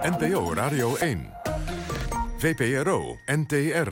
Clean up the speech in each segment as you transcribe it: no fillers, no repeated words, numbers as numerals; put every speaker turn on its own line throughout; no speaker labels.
NPO Radio 1. VPRO NTR.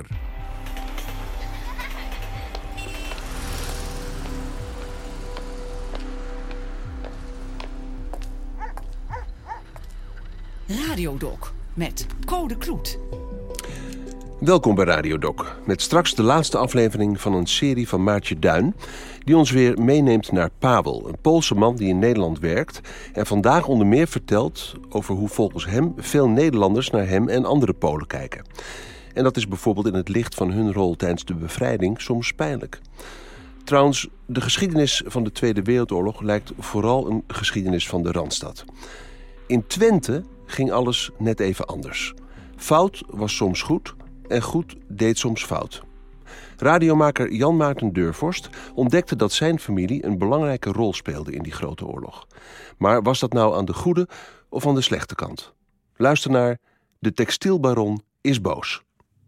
Radiodoc met Code Kloet.
Welkom bij Radiodoc, met straks de laatste aflevering van een serie van Maartje Duin, die ons weer meeneemt naar Paweł, een Poolse man die in Nederland werkt en vandaag onder meer vertelt over hoe volgens hem veel Nederlanders naar hem en andere Polen kijken. En dat is bijvoorbeeld in het licht van hun rol tijdens de bevrijding soms pijnlijk. Trouwens, de geschiedenis van de Tweede Wereldoorlog lijkt vooral een geschiedenis van de Randstad. In Twente ging alles net even anders. Fout was soms goed en goed deed soms fout. Radiomaker Jan Maarten Deurvorst ontdekte dat zijn familie een belangrijke rol speelde in die grote oorlog. Maar was dat nou aan de goede of aan de slechte kant? Luister naar De Textielbaron is boos.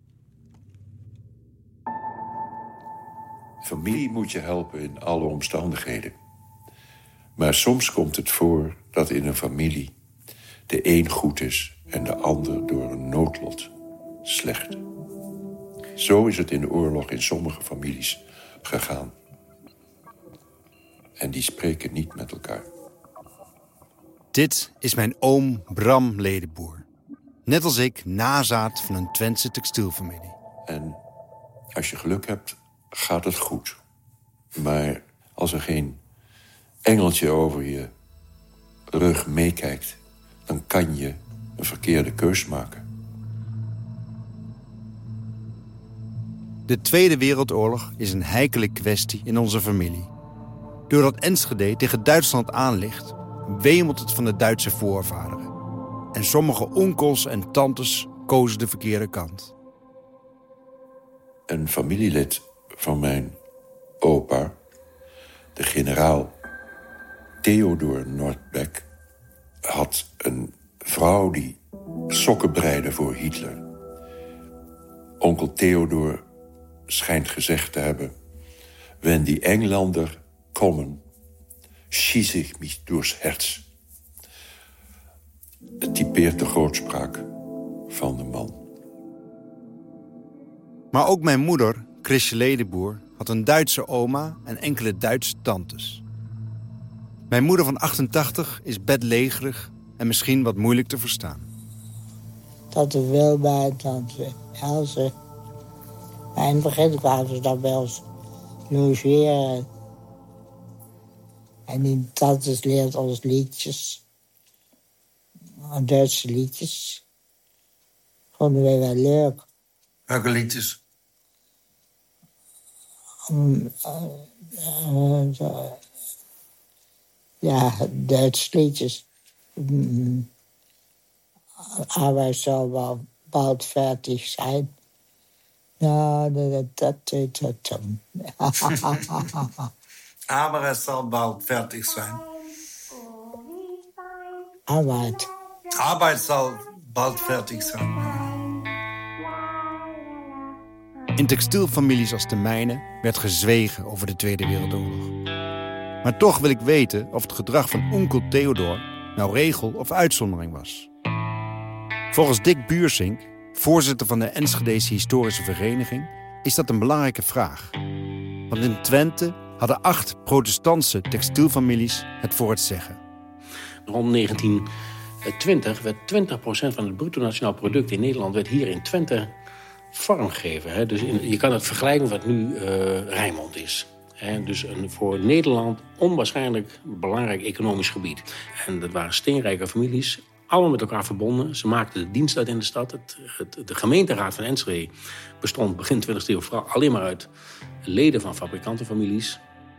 Familie moet je helpen in alle omstandigheden. Maar soms komt het voor dat in een familie de een goed is en de ander door een noodlot slecht. Zo is het in de oorlog in sommige families gegaan. En die spreken niet met elkaar.
Dit is mijn oom Bram Ledeboer. Net als ik nazaat van een Twentse textielfamilie.
En als je geluk hebt, gaat het goed. Maar als er geen engeltje over je rug meekijkt, dan kan je een verkeerde keus maken.
De Tweede Wereldoorlog is een heikele kwestie in onze familie. Doordat Enschede tegen Duitsland aan ligt, wemelt het van de Duitse voorvaderen. En sommige onkels en tantes kozen de verkeerde kant.
Een familielid van mijn opa, de generaal Theodor Nordbeck, had een vrouw die sokken breidde voor Hitler. Onkel Theodor schijnt gezegd te hebben: "Wenn die Engländer kommen, schieß ich mich durchs Herz." Het typeert de grootspraak van de man.
Maar ook mijn moeder, Chrisje Ledeboer, had een Duitse oma en enkele Duitse tantes. Mijn moeder van 88 is bedlegerig en misschien wat moeilijk te verstaan.
Tante Wilma en tante Else. Maar in het begin kwamen ze dan bij ons logeren. En die tantes leert ons liedjes. Duitse liedjes. Vonden wij wel leuk.
Welke liedjes?
Ja, Duitse liedjes. Arbeit zal wel bald fertig zijn. Ja, dat.
Aber es zal bald fertig zijn.
Arbeit
zal bald fertig zijn.
In textielfamilies als de mijne werd gezwegen over de Tweede Wereldoorlog. Maar toch wil ik weten of het gedrag van onkel Theodor nou regel of uitzondering was. Volgens Dick Buursink, voorzitter van de Enschedese Historische Vereniging, is dat een belangrijke vraag. Want in Twente hadden 8 protestantse textielfamilies het voor het zeggen.
Rond 1920 werd 20% van het bruto nationaal product in Nederland werd hier in Twente vormgegeven. Dus je kan het vergelijken met wat nu Rijnmond is. Dus een voor Nederland onwaarschijnlijk belangrijk economisch gebied. En dat waren steenrijke families, allemaal met elkaar verbonden. Ze maakten de dienst uit in de stad. De gemeenteraad van Enschede bestond begin 20e eeuw vooral alleen maar uit leden van fabrikantenfamilies.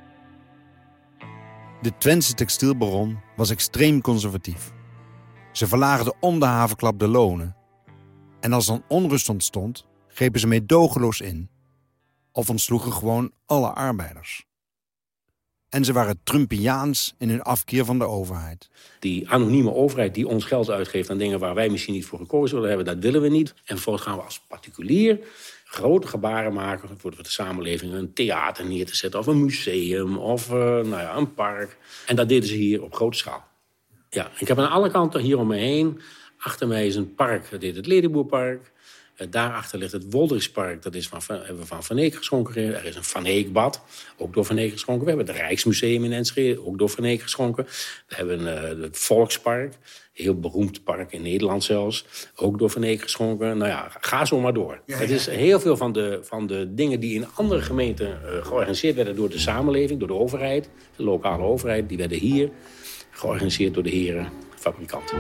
De Twentse textielbaron was extreem conservatief. Ze verlaagden om de havenklap de lonen. En als er onrust ontstond, grepen ze meedogenloos in. Of ontsloegen gewoon alle arbeiders. En ze waren Trumpiaans in hun afkeer van de overheid.
Die anonieme overheid die ons geld uitgeeft aan dingen waar wij misschien niet voor gekozen willen hebben, dat willen we niet. En vervolgens gaan we als particulier grote gebaren maken voor de samenleving. Een theater neer te zetten of een museum of een park. En dat deden ze hier op grote schaal. Ja, ik heb aan alle kanten hier om me heen Achter mij is een park, dat heet het Ledeboerpark. Daarachter ligt het Wolderichspark, dat is hebben we van Van Eek geschonken. Er is een Van Eekbad, ook door Van Eek geschonken. We hebben het Rijksmuseum in Enschede, ook door Van Eek geschonken. We hebben het Volkspark, een heel beroemd park in Nederland zelfs, ook door Van Eek geschonken. Nou ja, ga zo maar door. Ja. Het is heel veel van de dingen die in andere gemeenten georganiseerd werden door de samenleving, door de overheid, de lokale overheid, die werden hier georganiseerd door de heren fabrikanten.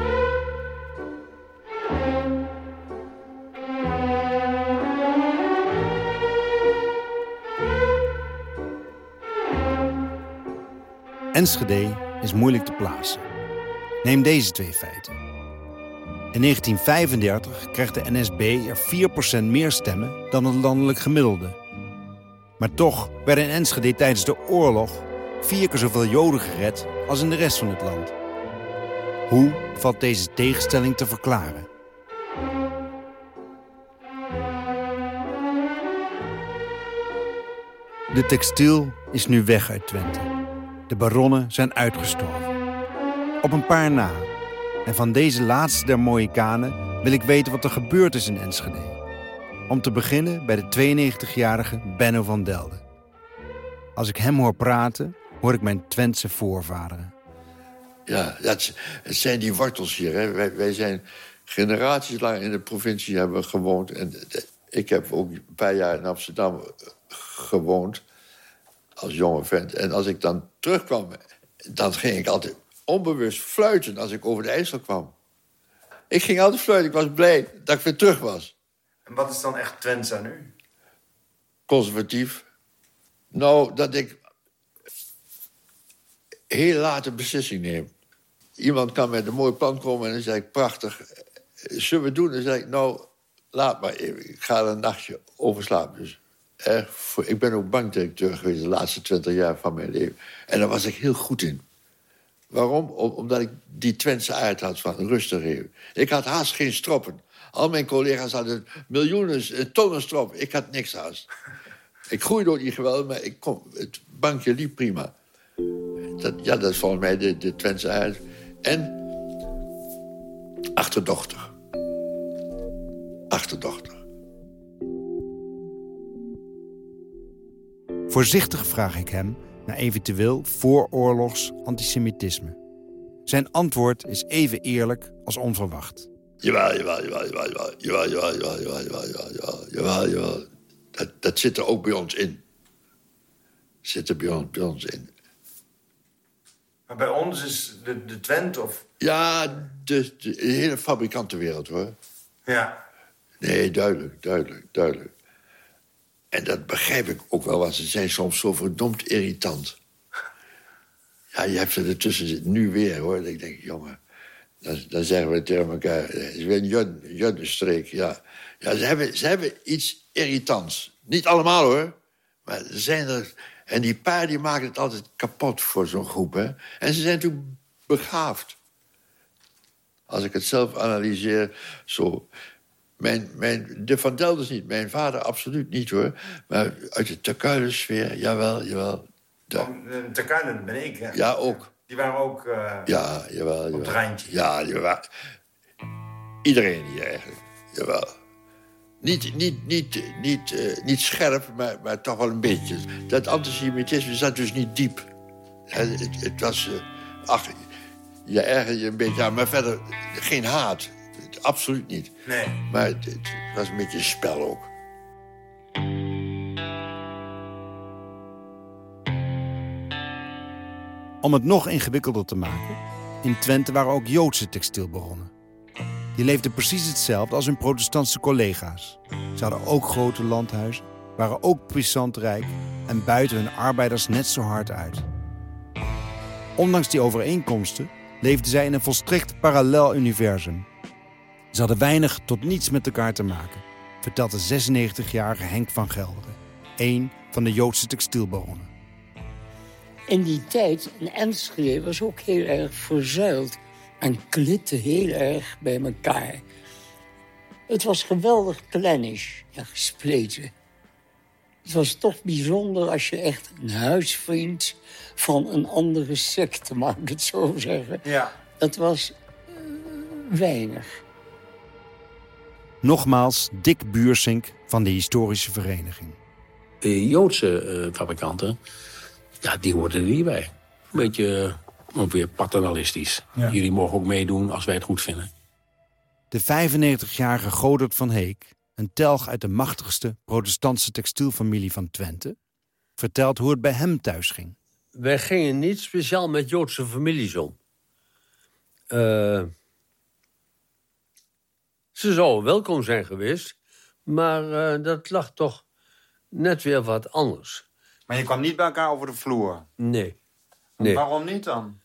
Enschede is moeilijk te plaatsen. Neem deze 2 feiten. In 1935 kreeg de NSB er 4% meer stemmen dan het landelijk gemiddelde. Maar toch werden in Enschede tijdens de oorlog 4 keer zoveel Joden gered als in de rest van het land. Hoe valt deze tegenstelling te verklaren? De textiel is nu weg uit Twente. De baronnen zijn uitgestorven. Op een paar na. En van deze laatste der Mohikanen wil ik weten wat er gebeurd is in Enschede. Om te beginnen bij de 92-jarige Benno van Delden. Als ik hem hoor praten, hoor ik mijn Twentse voorvaderen.
Ja, het zijn die wortels hier. Hè. Wij zijn generaties lang in de provincie hebben gewoond. En ik heb ook een paar jaar in Amsterdam gewoond. Als jonge vent. En als ik dan terugkwam, dan ging ik altijd onbewust fluiten als ik over de IJssel kwam. Ik ging altijd fluiten. Ik was blij dat ik weer terug was.
En wat is dan echt Twents aan u?
Conservatief. Nou, dat ik heel laat een beslissing neem. Iemand kan met een mooi plan komen en dan zeg ik, prachtig. Zullen we doen? Dan zeg ik, nou, laat maar even. Ik ga er een nachtje over slapen. Dus. Ik ben ook bankdirecteur geweest de laatste 20 jaar van mijn leven. En daar was ik heel goed in. Waarom? Omdat ik die Twentse aard had van rustig even. Ik had haast geen stroppen. Al mijn collega's hadden miljoenen, tonnen stroppen. Ik had niks haast. Ik groeide ook niet geweldig, maar het bankje liep prima. Dat is volgens mij de Twentse aard. En achterdochtig. Achterdochtig.
Voorzichtig vraag ik hem naar eventueel vooroorlogs antisemitisme. Zijn antwoord is even eerlijk als onverwacht.
Jawel. Dat zit er ook bij ons in. Zit er bij ons in.
Maar bij ons is de Twent of...
Ja, de hele fabrikantenwereld, hoor.
Ja.
Nee, duidelijk. En dat begrijp ik ook wel, want ze zijn soms zo verdomd irritant. Ja, je hebt ze ertussen zitten, nu weer, hoor. Ik denk, jongen, dan zeggen we tegen elkaar... Het is weer een Jodenstreek, ja. Ja, ze hebben iets irritants. Niet allemaal, hoor. Maar er zijn er... En die paar die maken het altijd kapot voor zo'n groep, hè. En ze zijn natuurlijk begaafd. Als ik het zelf analyseer, zo... De Van Deldens niet, mijn vader absoluut niet, hoor. Maar uit de Terkuilensfeer, jawel.
De Terkuilen ben ik, hè?
Ja, ook.
Die waren ook
jawel.
op het randje.
Ja, die waren... Iedereen hier eigenlijk, jawel. Niet scherp, maar toch wel een beetje. Dat antisemitisme zat dus niet diep. Het was... je ergerde je een beetje aan, maar verder geen haat. Absoluut niet.
Nee.
Maar het was een beetje een spel ook.
Om het nog ingewikkelder te maken, in Twente waren ook Joodse textielbaronnen. Die leefden precies hetzelfde als hun protestantse collega's. Ze hadden ook grote landhuizen, waren ook puissant rijk en buiten hun arbeiders net zo hard uit. Ondanks die overeenkomsten leefden zij in een volstrekt parallel universum. Ze hadden weinig tot niets met elkaar te maken, vertelt de 96-jarige Henk van Gelderen, één van de Joodse textielbaronnen.
In die tijd, in Enschede, was ook heel erg verzuild en klitte heel erg bij elkaar. Het was geweldig kleinisch en gespleten. Het was toch bijzonder als je echt een huisvriend van een andere secte, mag ik het zo zeggen.
Ja.
Dat was weinig.
Nogmaals Dick Buursink van de historische vereniging.
De Joodse fabrikanten, ja, die hoorden er niet bij. Een beetje ook weer paternalistisch. Ja. Jullie mogen ook meedoen als wij het goed vinden.
De 95-jarige Godert van Heek, een telg uit de machtigste protestantse textielfamilie van Twente, vertelt hoe het bij hem thuis ging.
Wij gingen niet speciaal met Joodse families om. Ze zouden welkom zijn geweest, maar dat lag toch net weer wat anders.
Maar je kwam niet bij elkaar over de vloer?
Nee.
Waarom niet dan?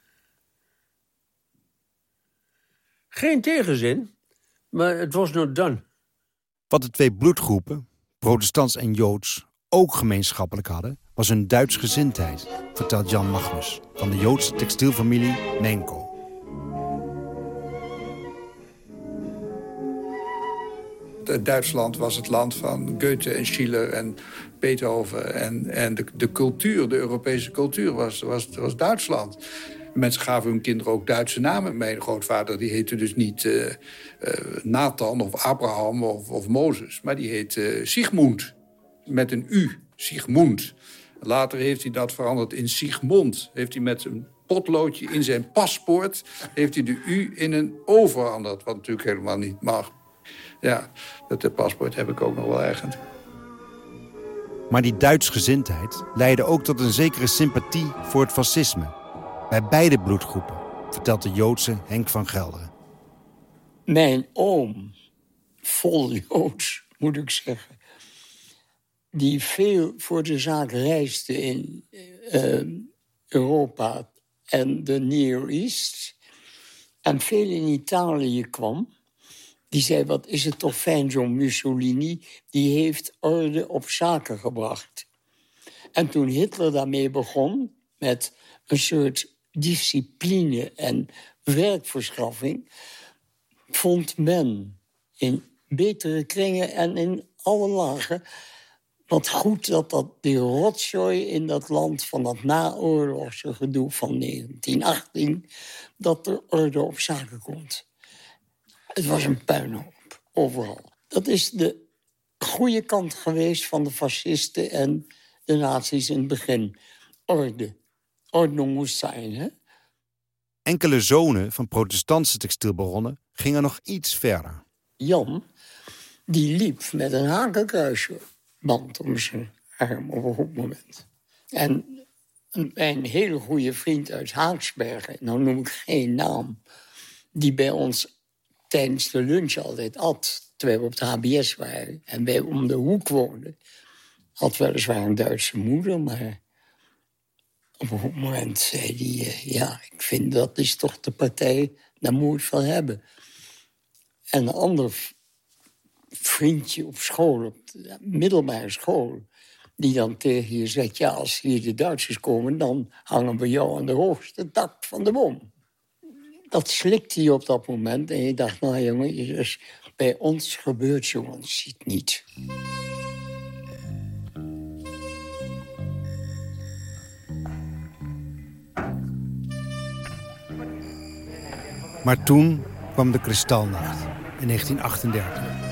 Geen tegenzin, maar het was not done.
Wat de twee bloedgroepen, protestants en joods, ook gemeenschappelijk hadden, was hun Duitsgezindheid, vertelt Jan Magnus van de Joodse textielfamilie Menko.
Duitsland was het land van Goethe en Schiller en Beethoven. En de cultuur, de Europese cultuur, was Duitsland. Mensen gaven hun kinderen ook Duitse namen. Mijn grootvader die heette dus niet Nathan of Abraham of Mozes. Maar die heette Sigmund, met een U, Sigmund. Later heeft hij dat veranderd in Sigmund. Heeft hij met een potloodje in zijn paspoort heeft hij de U in een O veranderd. Wat natuurlijk helemaal niet mag. Ja, dat paspoort heb ik ook nog wel ergens.
Maar die Duitsgezindheid leidde ook tot een zekere sympathie voor het fascisme. Bij beide bloedgroepen, vertelt de Joodse Henk van Gelderen.
Mijn oom, vol Joods moet ik zeggen, die veel voor de zaak reisde in Europa en de Near East en veel in Italië kwam, die zei, wat is het toch fijn, zo'n Mussolini, die heeft orde op zaken gebracht. En toen Hitler daarmee begon, met een soort discipline en werkverschaffing, vond men in betere kringen en in alle lagen wat goed dat die rotzooi in dat land van dat naoorlogse gedoe van 1918, dat er orde op zaken komt. Het was een puinhoop, overal. Dat is de goede kant geweest van de fascisten en de nazi's in het begin. Orde. Ordnung moest zijn, hè?
Enkele zonen van protestantse textielbaronnen gingen nog iets verder.
Jan, die liep met een hakenkruisband om zijn arm op een goed moment. En een hele goede vriend uit Haaksbergen, nou noem ik geen naam, die bij ons tijdens de lunch altijd at, terwijl we op het HBS waren en wij om de hoek woonden, had weliswaar een Duitse moeder, maar op een goed moment zei hij, ja, ik vind dat is toch de partij, daar moet ik van hebben. En een ander vriendje op school, op de middelbare school, die dan tegen je zegt, ja, als hier de Duitsers komen, dan hangen we jou aan de hoogste tak van de boom. Dat slikte je op dat moment en je dacht, nou jongen, dus bij ons gebeurt zoiets niet.
Maar toen kwam de Kristalnacht in 1938.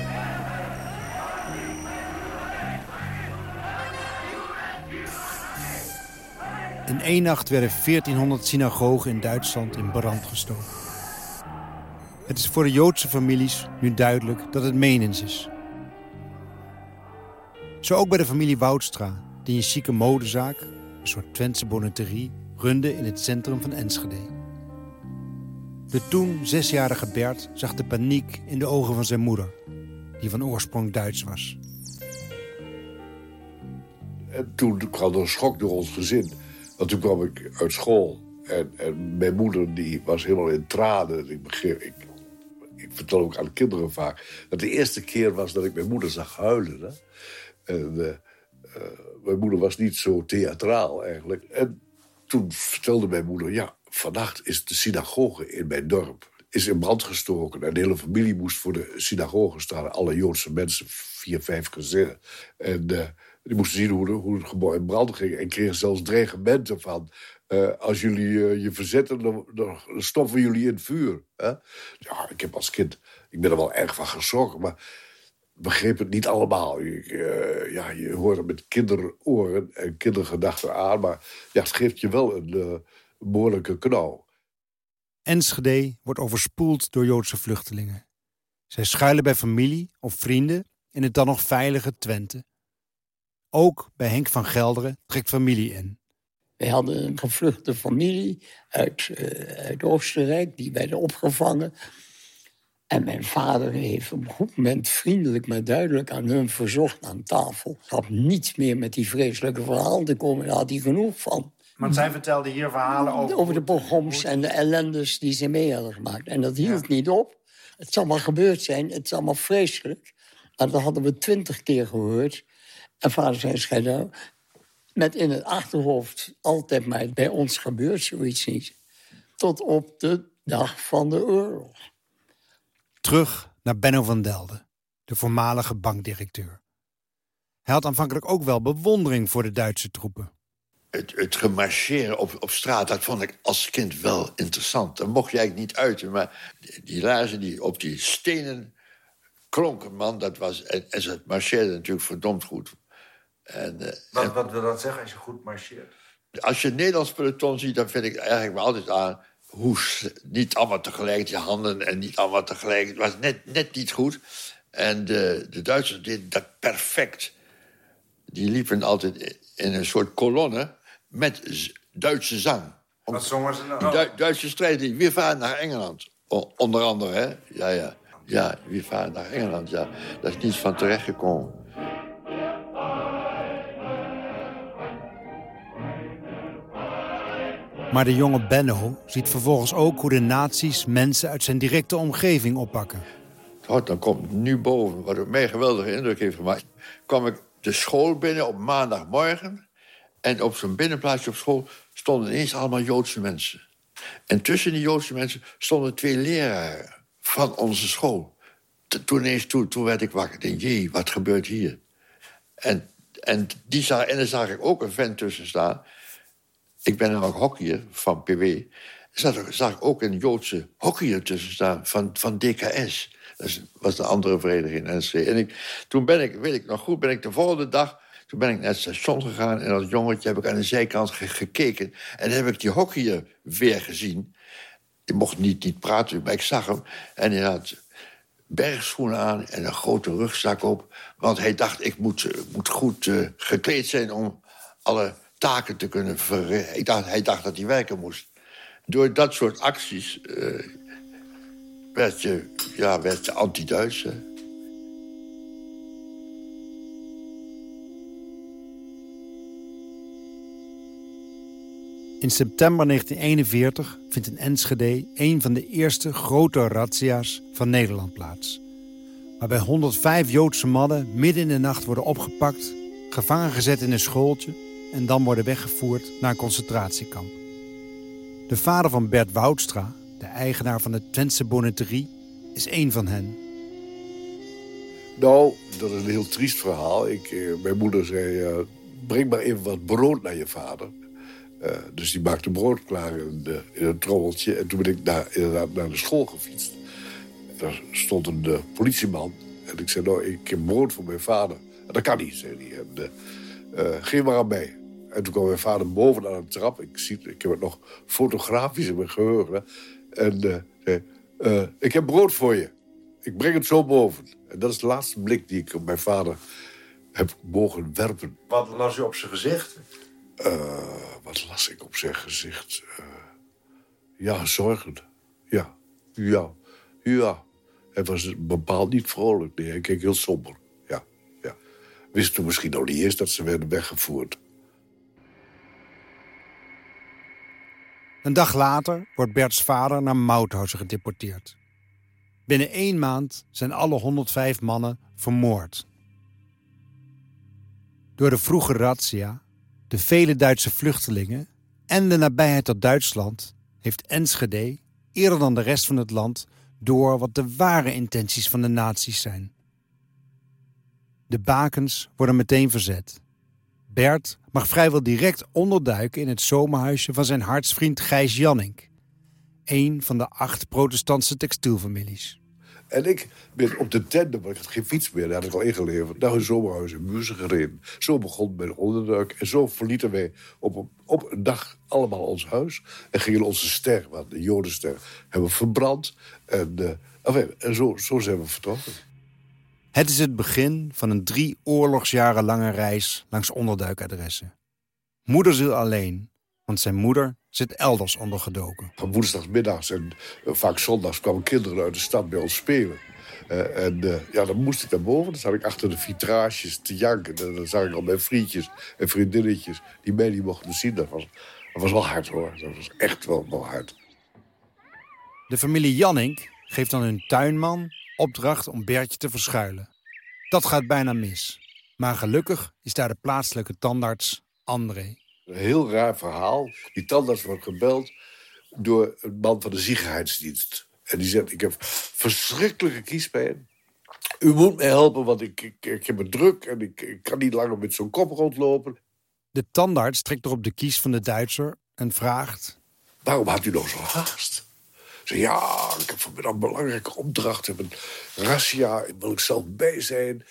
In één nacht werden 1400 synagogen in Duitsland in brand gestoken. Het is voor de Joodse families nu duidelijk dat het menens is. Zo ook bij de familie Woudstra, die een chique modezaak, een soort Twentse bonneterie, runde in het centrum van Enschede. De toen 6-jarige Bert zag de paniek in de ogen van zijn moeder, die van oorsprong Duits was.
En toen kwam er een schok door ons gezin. Want toen kwam ik uit school en mijn moeder die was helemaal in tranen. Ik vertel ook aan de kinderen vaak dat de eerste keer was dat ik mijn moeder zag huilen. Hè? En mijn moeder was niet zo theatraal eigenlijk. En toen vertelde mijn moeder, ja, vannacht is de synagoge in mijn dorp is in brand gestoken. En de hele familie moest voor de synagoge staan. Alle Joodse mensen, 4, 5 gezinnen. En Die moesten zien hoe het gebouw in brand ging. En kregen zelfs dreigementen van... als jullie je verzetten, dan stoppen jullie in het vuur. Hè? Ja, ik heb als kind... Ik ben er wel erg van geschrokken, maar... begreep het niet allemaal. Je hoort het met kinderoren en kindergedachten aan... maar ja, het geeft je wel een behoorlijke knauw.
Enschede wordt overspoeld door Joodse vluchtelingen. Zij schuilen bij familie of vrienden in het dan nog veilige Twente. Ook bij Henk van Gelderen trekt familie in.
Wij hadden een gevluchte familie uit Oostenrijk, die werden opgevangen. En mijn vader heeft op een goed moment vriendelijk maar duidelijk aan hun verzocht aan tafel. Ik had niets meer met die vreselijke verhalen te komen, daar had hij genoeg van.
Want zij vertelde hier verhalen
over de pogroms en de ellendes die ze mee hadden gemaakt. En dat hield niet op. Het zal maar gebeurd zijn, het is allemaal vreselijk. Maar dat hadden we 20 keer gehoord. En vader zei, met in het achterhoofd altijd maar bij ons gebeurt zoiets niet. Tot op de dag van de oorlog.
Terug naar Benno van Delden, de voormalige bankdirecteur. Hij had aanvankelijk ook wel bewondering voor de Duitse troepen.
Het gemarcheren op straat, dat vond ik als kind wel interessant. Dan mocht je eigenlijk niet uiten, maar die laarzen die op die stenen klonken, man, dat was... En ze marcheerden natuurlijk verdomd goed.
Wat wil dat zeggen als je goed marcheert?
Als je het Nederlands peloton ziet, dan vind ik eigenlijk wel altijd aan... hoe niet allemaal tegelijk die handen en niet allemaal tegelijk... Het was net niet goed. En de Duitsers deden dat perfect. Die liepen altijd in een soort kolonne met Duitse zang.
Wat zongen ze nou?
Duitse strijders, we varen naar Engeland. Onder andere, hè? Ja, we varen naar Engeland, ja. Daar is niets van terechtgekomen.
Maar de jonge Benno ziet vervolgens ook hoe de nazi's mensen uit zijn directe omgeving oppakken.
Dan komt nu boven, wat op mij een geweldige indruk heeft gemaakt... kwam ik de school binnen op maandagmorgen... en op zo'n binnenplaatsje op school stonden ineens allemaal Joodse mensen. En tussen die Joodse mensen stonden 2 leraren van onze school. Toen werd ik wakker. Ik denk, jee, wat gebeurt hier? En daar zag ik ook een vent tussen staan... Ik ben namelijk hockeyer van PW. Zag ik ook een Joodse hockeyer tussen staan van DKS. Dat was de andere vereniging in NSC. En toen ben ik, weet ik nog goed, de volgende dag... Toen ben ik naar het station gegaan en als jongetje heb ik aan de zijkant gekeken. En dan heb ik die hockeyer weer gezien. Ik mocht niet praten, maar ik zag hem. En hij had bergschoenen aan en een grote rugzak op. Want hij dacht, ik moet goed gekleed zijn om alle... taken te kunnen verrichten. Hij dacht dat hij werken moest. Door dat soort acties werd je anti-Duits.
In september 1941 vindt in Enschede een van de eerste grote razzia's van Nederland plaats. Waarbij 105 Joodse mannen midden in de nacht worden opgepakt, gevangen gezet in een schooltje en dan worden weggevoerd naar een concentratiekamp. De vader van Bert Woudstra, de eigenaar van de Twentse bonneterie, is één van hen.
Nou, dat is een heel triest verhaal. Mijn moeder zei, breng maar even wat brood naar je vader. Dus die maakte brood klaar in een trommeltje. En toen ben ik inderdaad naar de school gefietst. Daar stond een politieman. En ik zei, nou, ik heb brood voor mijn vader. En dat kan niet, zei hij. En, geef maar aan mij. En toen kwam mijn vader boven aan de trap. Ik heb het nog fotografisch in mijn geheugen. En zei, ik heb brood voor je. Ik breng het zo boven. En dat is de laatste blik die ik op mijn vader heb mogen werpen.
Wat las u op zijn gezicht?
Wat las ik op zijn gezicht? Ja, zorgend. Ja. Hij was bepaald niet vrolijk. Nee, hij keek heel somber. Ja. Wist toen misschien nog niet eens dat ze werden weggevoerd.
Een dag later wordt Berts vader naar Mauthausen gedeporteerd. Binnen 1 maand zijn alle 105 mannen vermoord. Door de vroege razzia, de vele Duitse vluchtelingen en de nabijheid tot Duitsland heeft Enschede, eerder dan de rest van het land, door wat de ware intenties van de nazi's zijn. De bakens worden meteen verzet Bert mag vrijwel direct onderduiken in het zomerhuisje van zijn hartsvriend Gijs Jannink. Een van de 8 protestantse textielfamilies.
En ik ben op de tandem, want ik had geen fiets meer, daar had ik al ingeleverd, naar een zomerhuis in Muurzen gereden. Zo begon mijn onderduik en zo verlieten wij op een dag allemaal ons huis. En gingen onze ster, want de Jodenster, hebben we verbrand. En zo zijn we vertrokken.
Het is het begin van een 3 oorlogsjaren lange reis langs onderduikadressen. Moederziel alleen, want zijn moeder zit elders ondergedoken.
Van woensdagmiddags en vaak zondags kwamen kinderen uit de stad bij ons spelen. Dan moest ik naar boven. Dan zat ik achter de vitrages te janken. En dan zag ik al mijn vriendjes en vriendinnetjes die mij niet mochten zien. Dat was wel hard, hoor. Dat was echt wel hard.
De familie Jannink geeft aan hun tuinman opdracht om Bertje te verschuilen. Dat gaat bijna mis. Maar gelukkig is daar de plaatselijke tandarts André.
Een heel raar verhaal. Die tandarts wordt gebeld door een man van de ziekenhuisdienst. En die zegt, ik heb verschrikkelijke kiespijn. U moet mij helpen, want ik heb het druk en ik kan niet langer met zo'n kop rondlopen.
De tandarts trekt erop de kies van de Duitser en vraagt:
waarom had u nou zo haast? Ze ja, ik heb vanmiddag een belangrijke opdracht. Ik heb een razzia, daar wil ik zelf bij zijn.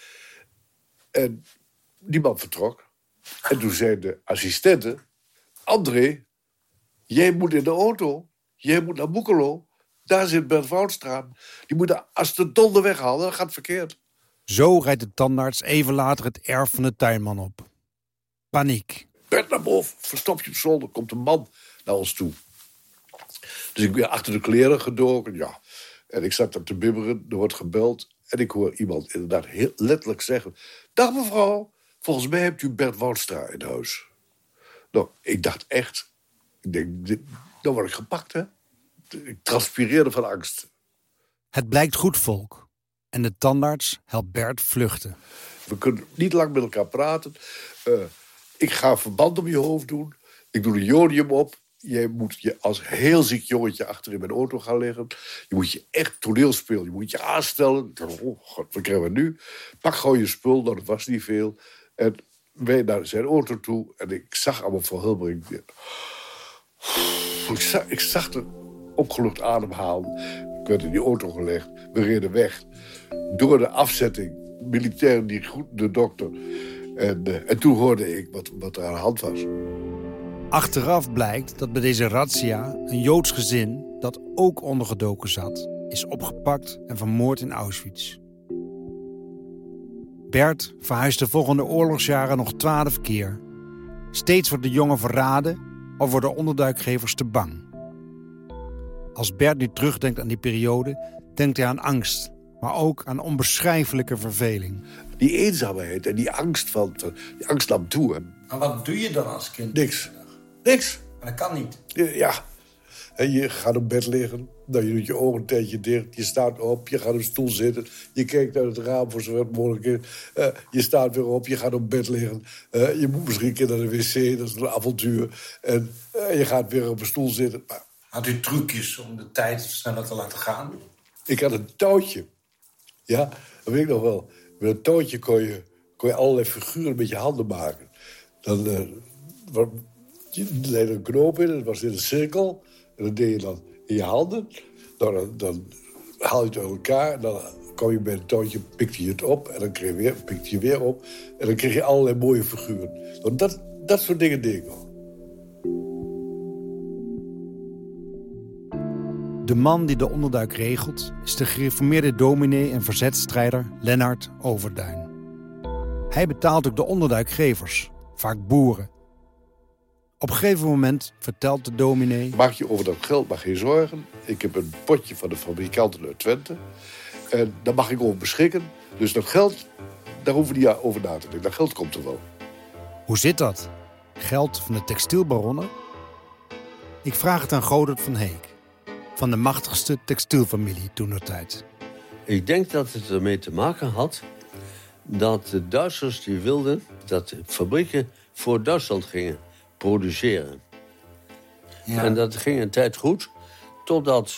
En die man vertrok. En toen zei de assistente: André, jij moet in de auto. Jij moet naar Boekelo. Daar zit Bert Woudstra. Die moet als de donder weghalen, dan gaat het verkeerd.
Zo rijdt de tandarts even later het erf van de tuinman op. Paniek.
Bert naar boven, verstop je op zolder, komt een man naar ons toe. Dus ik ben achter de kleren gedoken, ja. En ik zat daar te bibberen, er wordt gebeld. En ik hoor iemand inderdaad heel letterlijk zeggen: dag mevrouw, volgens mij hebt u Bert Woudstra in huis. Nou, ik dacht echt, dan word ik gepakt, hè. Ik transpireerde van angst.
Het blijkt goed volk. En de tandarts helpt Bert vluchten.
We kunnen niet lang met elkaar praten. Ik ga een verband om je hoofd doen. Ik doe een jodium op. Jij moet je als heel ziek jongetje achter in mijn auto gaan liggen. Je moet je echt toneel spelen. Je moet je aanstellen. Oh god, wat krijgen we nu? Pak gewoon je spul, nou, dat was niet veel. En wij naar zijn auto toe. En ik zag allemaal Van Hilbering. Ik zag het opgelucht ademhalen. Ik werd in die auto gelegd. We reden weg. Door de afzetting. Militairen die goed, de dokter. En toen hoorde ik wat er aan de hand was.
Achteraf blijkt dat bij deze razzia een Joods gezin dat ook ondergedoken zat, is opgepakt en vermoord in Auschwitz. Bert verhuist de volgende oorlogsjaren nog 12 keer. Steeds wordt de jongen verraden of worden onderduikgevers te bang. Als Bert nu terugdenkt aan die periode, denkt hij aan angst, maar ook aan onbeschrijfelijke verveling.
Die eenzaamheid en die angst die angst nam toe. Hè.
Maar wat doe je dan als kind?
Niks.
Maar dat kan niet.
Ja. En je gaat op bed liggen. Dan je doet je ogen een tijdje dicht. Je staat op. Je gaat op een stoel zitten. Je kijkt uit het raam voor zover het mogelijk is. Je staat weer op. Je gaat op bed liggen. Je moet misschien een keer naar de wc. Dat is een avontuur. En je gaat weer op een stoel zitten. Maar
had u trucjes om de tijd sneller te laten gaan?
Ik had een touwtje. Ja, dat weet ik nog wel. Met een touwtje kon je allerlei figuren met je handen maken. Dan deed er een knoop in, dat was in een cirkel. En dat deed je dan in je handen. Dan haal je het uit elkaar. En dan kwam je bij een touwtje, pikte je het op. En dan pikte je weer op. En dan kreeg je allerlei mooie figuren. Want dat soort dingen deed ik wel.
De man die de onderduik regelt is de gereformeerde dominee en verzetstrijder Lennart Overduin. Hij betaalt ook de onderduikgevers, vaak boeren. Op een gegeven moment vertelt de dominee:
maak je over dat geld maar geen zorgen. Ik heb een potje van de fabrikanten uit Twente. En daar mag ik over beschikken. Dus dat geld, daar hoeven we niet over na te denken. Dat geld komt er wel.
Hoe zit dat? Geld van de textielbaronnen? Ik vraag het aan Godert van Heek, van de machtigste textielfamilie toentertijd.
Ik denk dat het ermee te maken had dat de Duitsers die wilden dat fabrieken voor Duitsland gingen produceren. Ja. En dat ging een tijd goed, totdat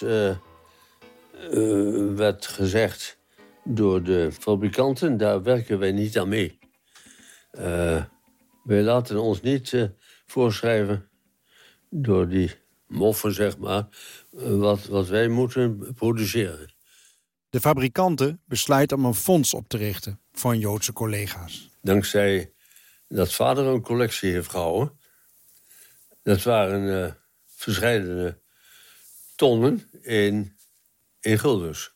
werd gezegd door de fabrikanten: daar werken wij niet aan mee. Wij laten ons niet voorschrijven door die moffen, zeg maar, wat wij moeten produceren.
De fabrikanten besluiten om een fonds op te richten voor hun Joodse collega's.
Dankzij dat vader een collectie heeft gehouden. Dat waren verscheidene tonnen in guldens.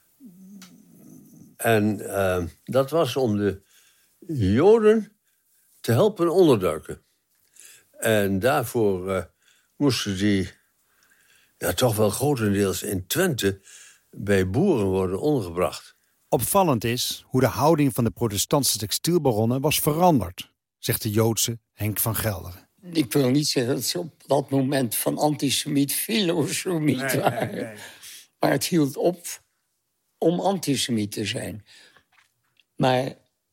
En dat was om de Joden te helpen onderduiken. En daarvoor moesten die toch wel grotendeels in Twente bij boeren worden ondergebracht.
Opvallend is hoe de houding van de protestantse textielbaronnen was veranderd, zegt de Joodse Henk van Gelderen.
Ik wil niet zeggen dat ze op dat moment van antisemiet filosemiet waren. Nee. Maar het hield op om antisemiet te zijn. Maar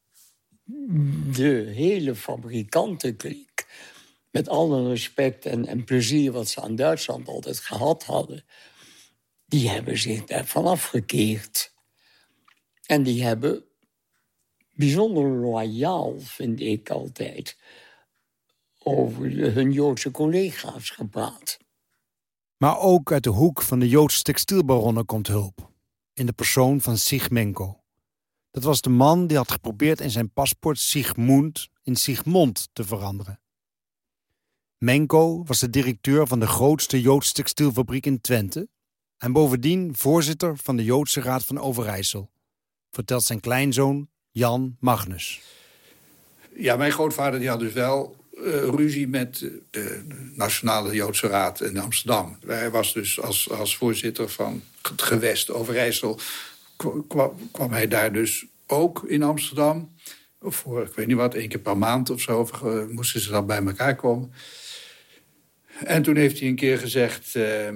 de hele fabrikantenkliek, met alle respect en plezier wat ze aan Duitsland altijd gehad hadden, die hebben zich daarvan afgekeerd. En die hebben bijzonder loyaal, vind ik altijd, over hun Joodse collega's gepraat.
Maar ook uit de hoek van de Joodse textielbaronnen komt hulp. In de persoon van Sig Menko. Dat was de man die had geprobeerd in zijn paspoort Sigmund in Sigmond te veranderen. Menko was de directeur van de grootste Joodse textielfabriek in Twente en bovendien voorzitter van de Joodse Raad van Overijssel, vertelt zijn kleinzoon Jan Magnus.
Ja, mijn grootvader die had dus wel ruzie met de Nationale Joodse Raad in Amsterdam. Hij was dus als voorzitter van het gewest Overijssel, kwam hij daar dus ook in Amsterdam. Voor, ik weet niet wat, 1 keer per maand of zo, moesten ze dan bij elkaar komen. En toen heeft hij een keer gezegd,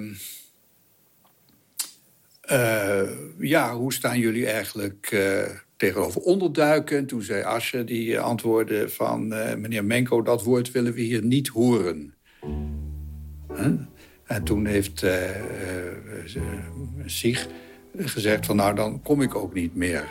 hoe staan jullie eigenlijk tegenover onderduiken? En toen zei Asche, die antwoordde van meneer Menko, dat woord willen we hier niet horen. En toen heeft Sig gezegd van nou, dan kom ik ook niet meer.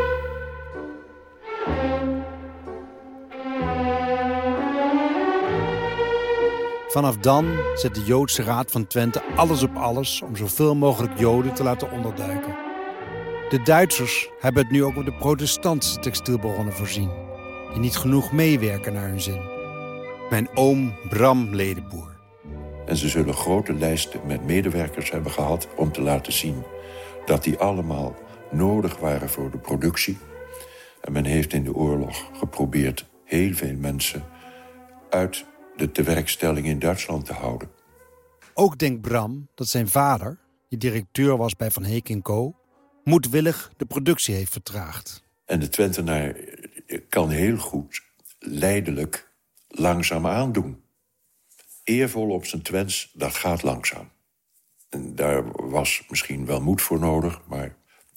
Vanaf dan zet de Joodse Raad van Twente alles op alles om zoveel mogelijk Joden te laten onderduiken. De Duitsers hebben het nu ook op de protestantse textielbaronnen voorzien, die niet genoeg meewerken naar hun zin. Mijn oom Bram Ledeboer.
En ze zullen grote lijsten met medewerkers hebben gehad om te laten zien dat die allemaal nodig waren voor de productie. En men heeft in de oorlog geprobeerd heel veel mensen uit de tewerkstelling in Duitsland te houden.
Ook denkt Bram dat zijn vader, die directeur was bij Van Heek & Co, moedwillig de productie heeft vertraagd.
En de Twentenaar kan heel goed lijdelijk langzaam aandoen. Eervol op zijn Twents, dat gaat langzaam. En daar was misschien wel moed voor nodig, maar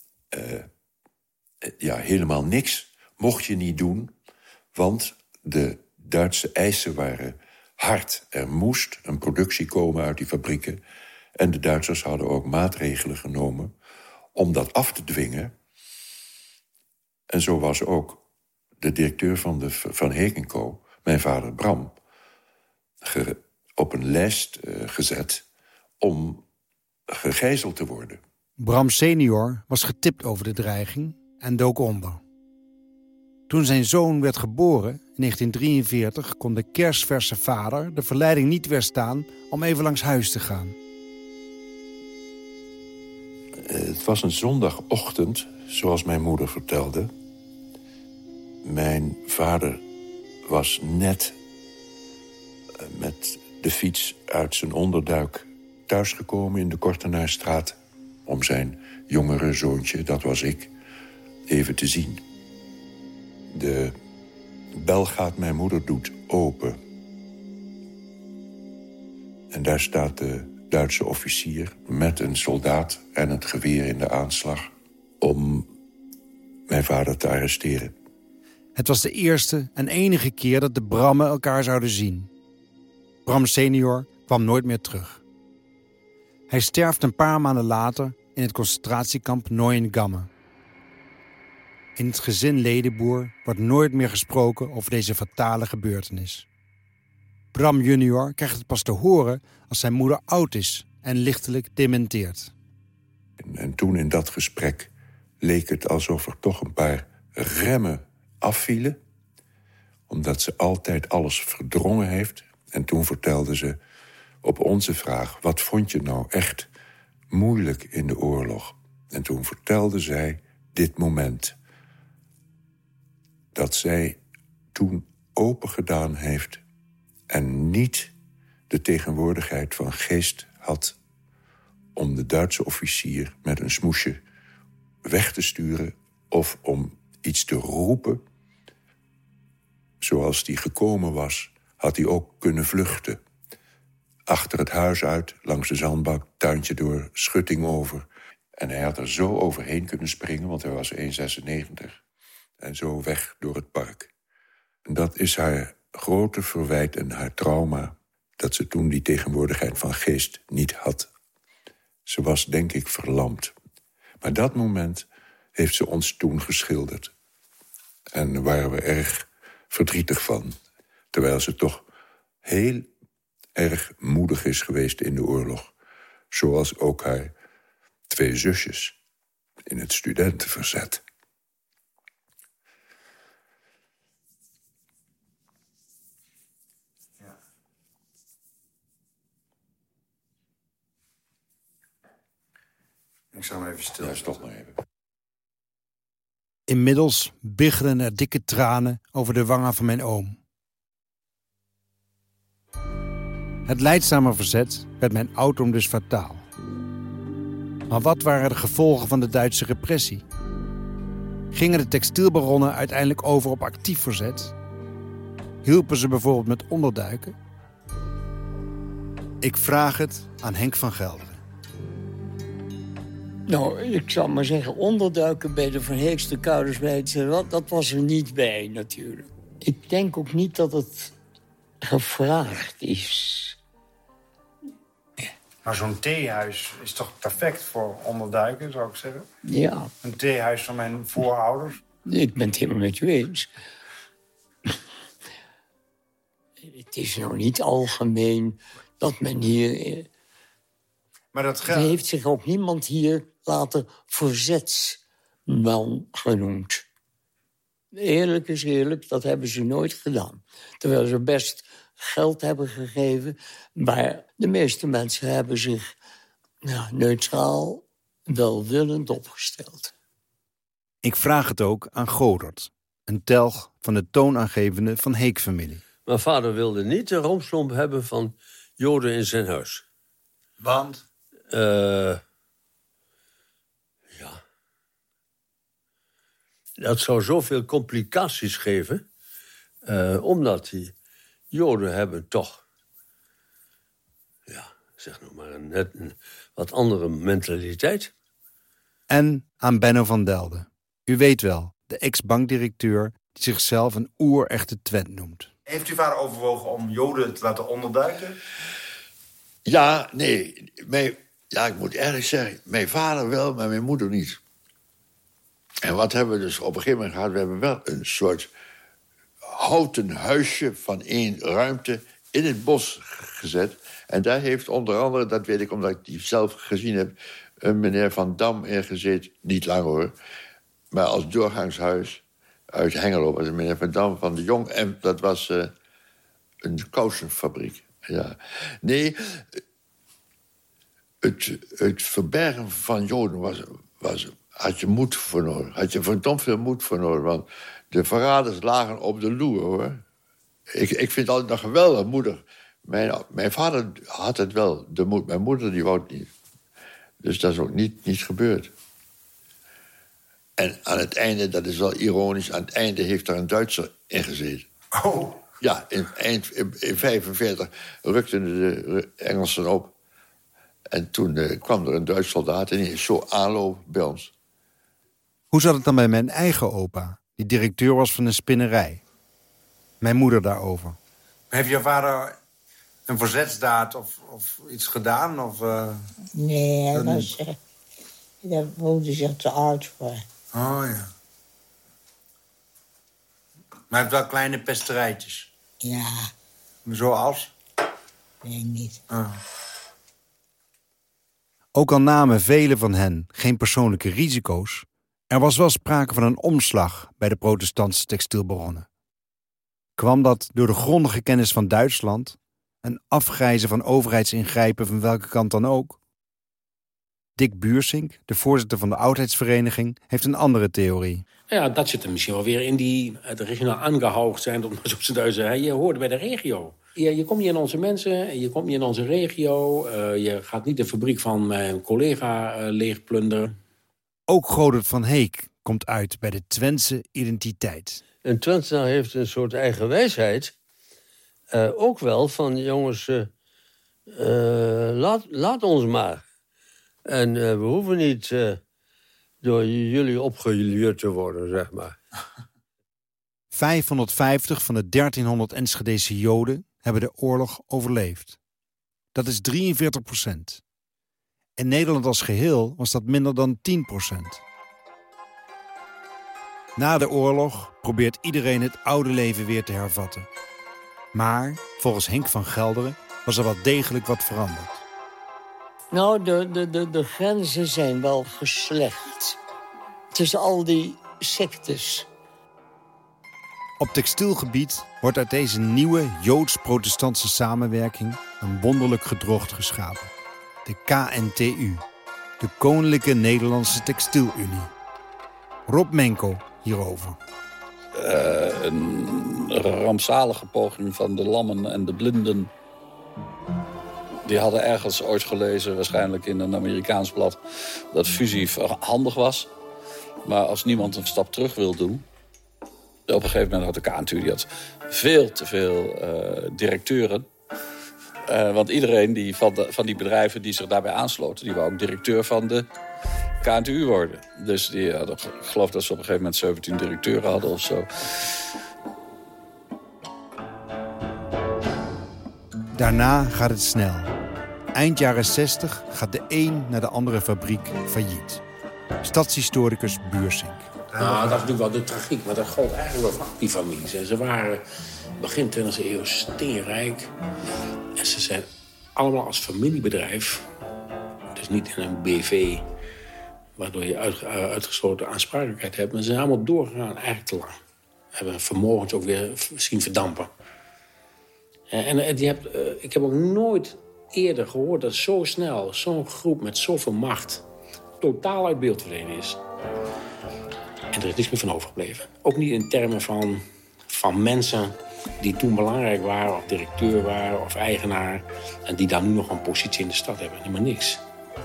helemaal niks mocht je niet doen, want de Duitse eisen waren hard. Er moest een productie komen uit die fabrieken. En de Duitsers hadden ook maatregelen genomen om dat af te dwingen. En zo was ook de directeur van de Van Heek & Co, mijn vader Bram, op een lijst gezet om gegijzeld te worden.
Bram senior was getipt over de dreiging en dook onder. Toen zijn zoon werd geboren, in 1943, kon de kersverse vader de verleiding niet weerstaan om even langs huis te gaan.
Het was een zondagochtend, zoals mijn moeder vertelde. Mijn vader was net met de fiets uit zijn onderduik thuisgekomen in de Kortenaarstraat om zijn jongere zoontje, dat was ik, even te zien. De belgaat mijn moeder doet open. En daar staat de Duitse officier met een soldaat en het geweer in de aanslag om mijn vader te arresteren.
Het was de eerste en enige keer dat de Brammen elkaar zouden zien. Bram senior kwam nooit meer terug. Hij sterft een paar maanden later in het concentratiekamp Neuengamme. In het gezin Ledeboer wordt nooit meer gesproken over deze fatale gebeurtenis. Bram junior krijgt het pas te horen als zijn moeder oud is en lichtelijk dementeert.
En toen in dat gesprek leek het alsof er toch een paar remmen afvielen, omdat ze altijd alles verdrongen heeft. En toen vertelde ze op onze vraag: wat vond je nou echt moeilijk in de oorlog? En toen vertelde zij dit moment. Dat zij toen opengedaan heeft en niet de tegenwoordigheid van geest had om de Duitse officier met een smoesje weg te sturen of om iets te roepen. Zoals die gekomen was, had hij ook kunnen vluchten. Achter het huis uit, langs de zandbak, tuintje door, schutting over. En hij had er zo overheen kunnen springen, want hij was 1,96. En zo weg door het park. En dat is haar grote verwijt en haar trauma, dat ze toen die tegenwoordigheid van geest niet had. Ze was, denk ik, verlamd. Maar dat moment heeft ze ons toen geschilderd. En daar waren we erg verdrietig van. Terwijl ze toch heel erg moedig is geweest in de oorlog. Zoals ook haar 2 zusjes in het studentenverzet.
Ik zal hem even stil.
Ja, stop maar even.
Inmiddels biggelen er dikke tranen over de wangen van mijn oom. Het leidzame verzet werd mijn oudoom dus fataal. Maar wat waren de gevolgen van de Duitse repressie? Gingen de textielbaronnen uiteindelijk over op actief verzet? Hielpen ze bijvoorbeeld met onderduiken? Ik vraag het aan Henk van Gelderen.
Nou, ik zou maar zeggen, onderduiken bij de verheegste Kouderswijtse, dat was er niet bij natuurlijk. Ik denk ook niet dat het gevraagd is.
Maar zo'n theehuis is toch perfect voor onderduiken, zou ik zeggen?
Ja.
Een theehuis van mijn voorouders.
Ik ben het helemaal met u eens. Het is nou niet algemeen dat men hier...
Maar dat
er heeft zich ook niemand hier later verzetsman genoemd. Eerlijk is eerlijk, dat hebben ze nooit gedaan. Terwijl ze best geld hebben gegeven. Maar de meeste mensen hebben zich neutraal, welwillend opgesteld.
Ik vraag het ook aan Godert, een telg van de toonaangevende Van Heek-familie.
Mijn vader wilde niet de roomslomp hebben van Joden in zijn huis.
Want?
Ja. Dat zou zoveel complicaties geven. Omdat die Joden hebben toch... Ja, zeg nog maar een wat andere mentaliteit.
En aan Benno van Delden. U weet wel, de ex-bankdirecteur die zichzelf een oer-echte Twent noemt.
Heeft uw vader overwogen om Joden te laten onderduiken?
Ja, nee. Ik moet eerlijk zeggen, mijn vader wel, maar mijn moeder niet. En wat hebben we dus op een gegeven moment gehad? We hebben wel een soort houten huisje van 1 ruimte in het bos gezet. En daar heeft onder andere, dat weet ik omdat ik die zelf gezien heb... een meneer Van Dam in gezeten. Niet lang hoor. Maar als doorgangshuis uit Hengelo was een meneer Van Dam van de Jong. En dat was een kousenfabriek. Ja. Nee, het verbergen van Joden had je moed voor nodig. Had je verdomd veel moed voor nodig. Want de verraders lagen op de loer, hoor. Ik vind het altijd nog geweldig moedig. Mijn vader had het wel, de moed. Mijn moeder die wou het niet. Dus dat is ook niet gebeurd. En aan het einde, dat is wel ironisch... aan het einde heeft er een Duitser in gezeten.
Oh.
Ja, in 1945 rukten de Engelsen op. En toen kwam er een Duits soldaat en die is zo aanloop bij ons.
Hoe zat het dan bij mijn eigen opa, die directeur was van een spinnerij? Mijn moeder daarover.
Heeft jouw vader een verzetsdaad of iets gedaan? Of,
Nee, daar voelde zich te oud voor.
Oh ja. hij heeft wel kleine pesterijtjes.
Ja.
Zoals?
Weet ik niet.
Ook al namen velen van hen geen persoonlijke risico's, er was wel sprake van een omslag bij de protestantse textielbaronnen. Kwam dat door de grondige kennis van Duitsland, een afgrijzen van overheidsingrijpen van welke kant dan ook? Dick Buursink, de voorzitter van de oudheidsvereniging, heeft een andere theorie.
Ja, dat zit er misschien wel weer in die regionaal aangehoogd zijn, om zo te zeggen. Je hoort bij de regio. Je komt hier in onze mensen, je komt hier in onze regio. Je gaat niet de fabriek van mijn collega leegplunderen.
Ook Godert van Heek komt uit bij de Twentse identiteit.
En Twente heeft een soort eigen wijsheid. Ook wel van, jongens, laat ons maar. En we hoeven niet door jullie opgeluurd te worden, zeg maar.
550 van de 1300 Enschedese Joden hebben de oorlog overleefd. Dat is 43%. In Nederland als geheel was dat minder dan 10%. Na de oorlog probeert iedereen het oude leven weer te hervatten. Maar, volgens Henk van Gelderen, was er wel degelijk wat veranderd.
Nou, de grenzen zijn wel geslecht. Tussen al die sectes.
Op textielgebied wordt uit deze nieuwe Joods-protestantse samenwerking een wonderlijk gedrocht geschapen. De KNTU, de Koninklijke Nederlandse Textielunie. Rob Menko hierover.
Een rampzalige poging van de lammen en de blinden. Die hadden ergens ooit gelezen, waarschijnlijk in een Amerikaans blad, dat fusie handig was. Maar als niemand een stap terug wil doen. Op een gegeven moment had de KNTU die had veel te veel directeuren. Want iedereen die van die bedrijven die zich daarbij aansloten, die wou ook directeur van de KNTU worden. Dus die hadden, ik geloof dat ze op een gegeven moment 17 directeuren hadden of zo.
Daarna gaat het snel. Eind jaren 60 gaat de een naar de andere fabriek failliet. Stadshistoricus Buursink.
Nou, dat is natuurlijk wel de tragiek, maar dat gold eigenlijk wel voor die families. En ze waren begin 20e eeuw steenrijk. En ze zijn allemaal als familiebedrijf, dus niet in een BV, waardoor je uitgesloten aansprakelijkheid hebt. Maar ze zijn allemaal doorgegaan, eigenlijk te lang. Hebben vermogens ook weer zien verdampen. Ik heb ook nooit eerder gehoord dat zo snel zo'n groep met zoveel macht totaal uit beeld verdwenen is. En er is niks meer van overgebleven. Ook niet in termen van mensen die toen belangrijk waren, of directeur waren, of eigenaar, en die dan nu nog een positie in de stad hebben. Helemaal niks.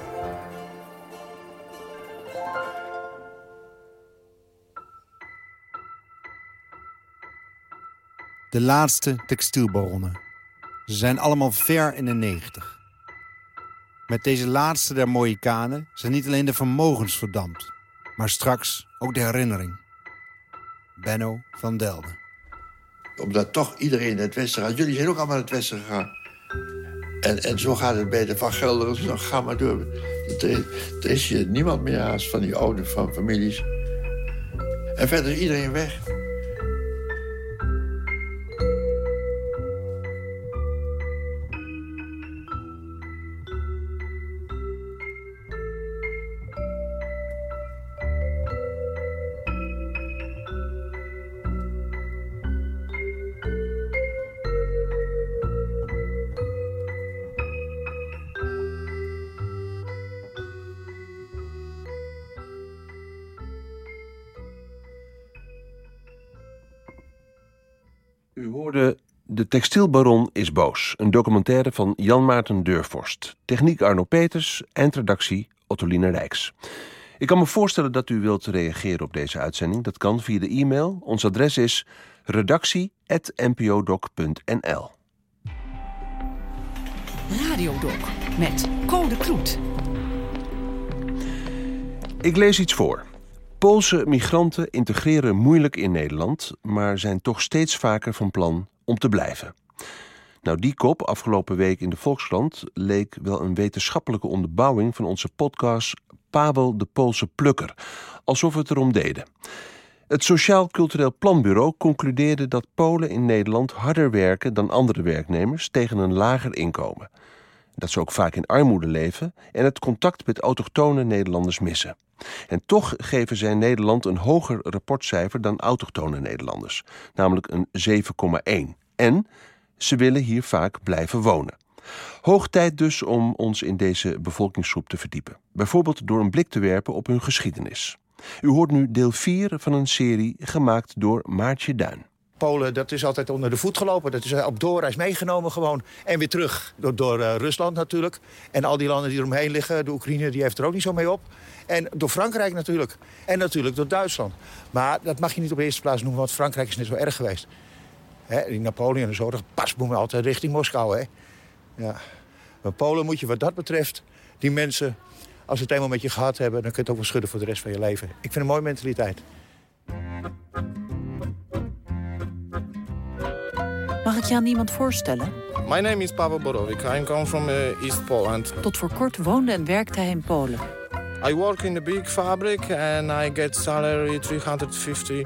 De laatste textielbaronnen. Ze zijn allemaal ver in de 90. Met deze laatste der Mohikanen zijn niet alleen de vermogens verdampt, maar straks ook de herinnering. Benno van Delden.
Omdat toch iedereen naar het westen gaat. Jullie zijn ook allemaal naar het westen gegaan. En zo gaat het bij de Van Gelderen. Dan ga maar door. Er is hier niemand meer haast van die oude families. En verder is iedereen weg.
U hoorde De Textielbaron is boos. Een documentaire van Jan Maarten Deurvorst. Techniek Arno Peters, eindredactie Ottolien Rijks. Ik kan me voorstellen dat u wilt reageren op deze uitzending. Dat kan via de e-mail. Ons adres is redactie@npodoc.nl.
Radiodoc met Code Kloet.
Ik lees iets voor. Poolse migranten integreren moeilijk in Nederland, maar zijn toch steeds vaker van plan om te blijven. Nou, die kop afgelopen week in de Volkskrant leek wel een wetenschappelijke onderbouwing van onze podcast Pavel de Poolse Plukker, alsof we het erom deden. Het Sociaal Cultureel Planbureau concludeerde dat Polen in Nederland harder werken dan andere werknemers tegen een lager inkomen. Dat ze ook vaak in armoede leven en het contact met autochtone Nederlanders missen. En toch geven zij Nederland een hoger rapportcijfer dan autochtone Nederlanders, namelijk een 7,1. En ze willen hier vaak blijven wonen. Hoog tijd dus om ons in deze bevolkingsgroep te verdiepen. Bijvoorbeeld door een blik te werpen op hun geschiedenis. U hoort nu deel 4 van een serie gemaakt door Maartje Duin.
Polen, dat is altijd onder de voet gelopen. Dat is op doorreis meegenomen gewoon. En weer terug. Door Rusland natuurlijk. En al die landen die eromheen liggen. De Oekraïne die heeft er ook niet zo mee op. En door Frankrijk natuurlijk. En natuurlijk door Duitsland. Maar dat mag je niet op de eerste plaats noemen, want Frankrijk is net zo erg geweest. Die Napoleon en zo, dat pasboemen altijd richting Moskou. Hè? Ja. Maar Polen moet je wat dat betreft, die mensen, als ze het eenmaal met je gehad hebben, dan kun je het ook wel schudden voor de rest van je leven. Ik vind een mooie mentaliteit.
Mag ik je aan iemand voorstellen?
My name is Paweł Borowik. I come from East Poland.
Tot voor kort woonde en werkte hij in Polen.
I work in a big fabric and I get salary €350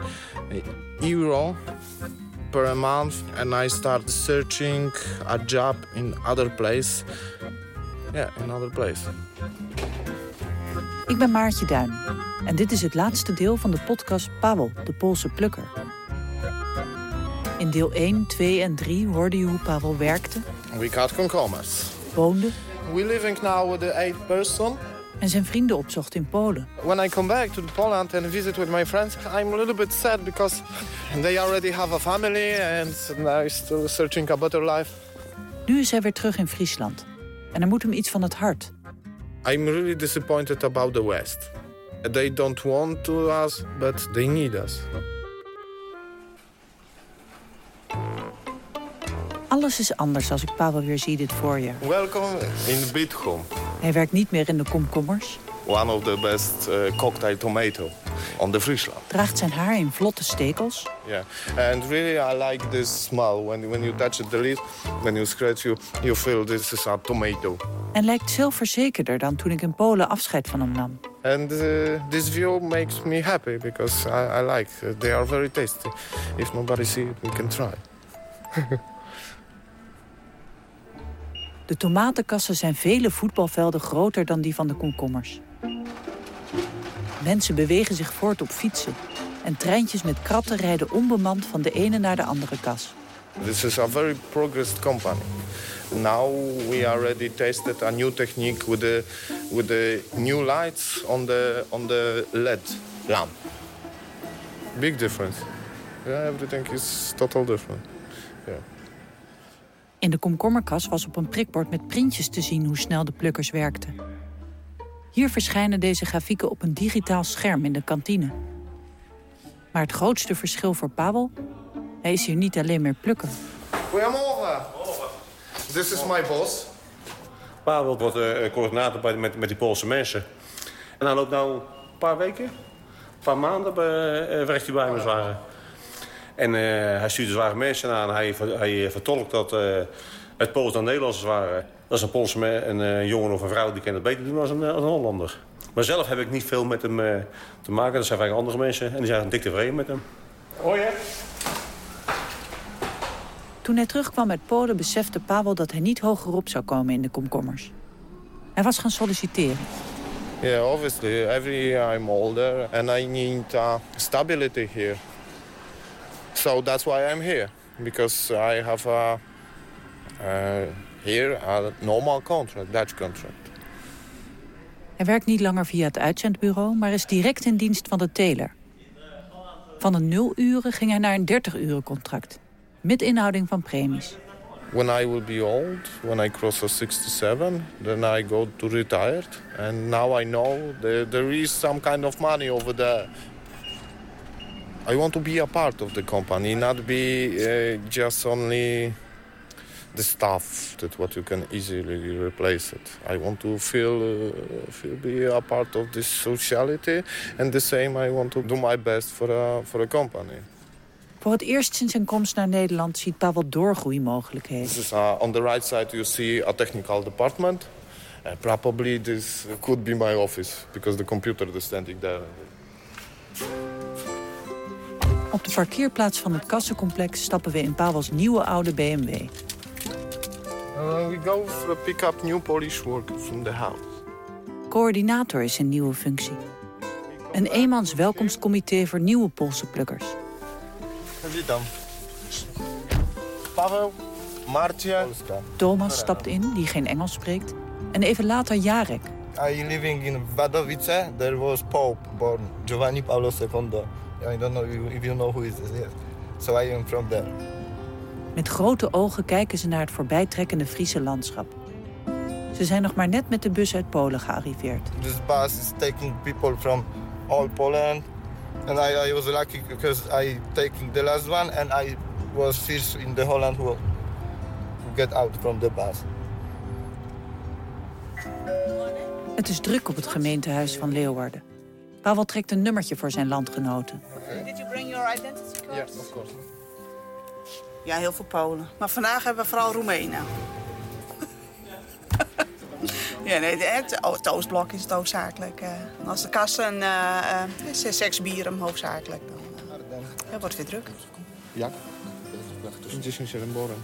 per month. And I start searching a job in other place. Yeah, in other place.
Ik ben Maartje Duin. En dit is het laatste deel van de podcast Paweł, de Poolse plukker. In deel 1, 2 en 3 hoorde je hoe Paweł werkte.
We got komkommers.
Woonde.
We living now with the 8 person.
En zijn vrienden opzocht in Polen.
When I come back to Poland and visit with my friends, I'm a little bit sad because they already have a family and now I'm still searching a better life.
Nu is hij weer terug in Friesland. En er moet hem iets van het hart.
I'm really disappointed about the West. They don't want to us, but they need us.
Alles is anders als ik Paweł weer zie dit voorjaar.
Welcome in Bidgom.
Hij werkt niet meer in de komkommers.
One of the best cocktail tomato on the Friesland.
Draagt zijn haar in vlotte stekels.
Yeah, and really I like this smell. When you touch the leaf, when you scratch, you feel this is a tomato.
En lijkt zelfverzekerder dan toen ik in Polen afscheid van hem nam.
And this view makes me happy because I like. They are very tasty. If nobody see it, we can try.
De tomatenkassen zijn vele voetbalvelden groter dan die van de komkommers. Mensen bewegen zich voort op fietsen. En treintjes met kratten rijden onbemand van de ene naar de andere kas.
This is a very progressed company. Now we already tested a new technique with the new lights on the LED lamp. Big difference. Yeah, everything is total different. Yeah.
In de komkommerkas was op een prikbord met printjes te zien hoe snel de plukkers werkten. Hier verschijnen deze grafieken op een digitaal scherm in de kantine. Maar het grootste verschil voor Paweł, hij is hier niet alleen meer plukker.
Goedemorgen. This is my boss.
Paweł wordt coördinator met die Poolse mensen. En hij loopt nou een paar weken, een paar maanden werkt hij bij me zware. En hij stuurt de zware mensen aan. Hij vertolkt dat het Pools dan Nederlands waren. Dat is een Poolse een jongen of een vrouw die kan het beter doen als een Hollander. Maar zelf heb ik niet veel met hem te maken. Dat zijn vaak andere mensen en die zijn dik tevreden met hem.
Oh ja?
Toen hij terugkwam uit Polen besefte Paweł dat hij niet hogerop zou komen in de komkommers. Hij was gaan solliciteren.
Yeah, obviously. Every year I'm older and I need stability here. So that's why I'm here. Because I have here a normal contract, Dutch contract.
Hij werkt niet langer via het uitzendbureau, maar is direct in dienst van de teler. Van een 0-uren ging hij naar een 30-uren contract. Met inhouding van premies.
When I will be old, when I cross 67, then I go to retired. And now I know there is some kind of money over there. I want to be a part of the company, not be just only the staff that what you can easily replace it. I want to be a part of this sociality, and the same I want to do my best for a company.
Voor het eerst sinds zijn komst naar Nederland ziet Paweł doorgroeimogelijkheden.
This is, on the right side you see a technical department. Probably this could be my office because the computer is standing there.
Op de parkeerplaats van het kassencomplex stappen we in Pawels nieuwe oude BMW.
We go pick up new Polish workers from the house.
Coördinator is een nieuwe functie. Een eenmans welkomstcomité voor nieuwe Poolse plukkers.
Witam. Paweł, Marcia.
Thomas stapt in, die geen Engels spreekt. En even later Jarek.
I living in Wadowice. There was Pope born, Giovanni Paolo II. I don't know if you know who is this. Yes. So I am from there.
Met grote ogen kijken ze naar het voorbijtrekkende Friese landschap. Ze zijn nog maar net met de bus uit Polen gearriveerd.
This bus is taking people from all Poland. And I was lucky because I taking the last one and I was first in the Holland who get out from the bus.
Het is druk op het gemeentehuis van Leeuwarden. Pavel trekt een nummertje voor zijn landgenoten.
Did you bring your identity card?
Yes, of course.
Ja, heel veel Polen. Maar vandaag hebben we vooral Roemenen. Ja, nee, het Oostblok is het hoofdzakelijk. Als de kassen 6 bieren hoofdzakelijk, dan wordt het weer druk.
Ja. 10 borem.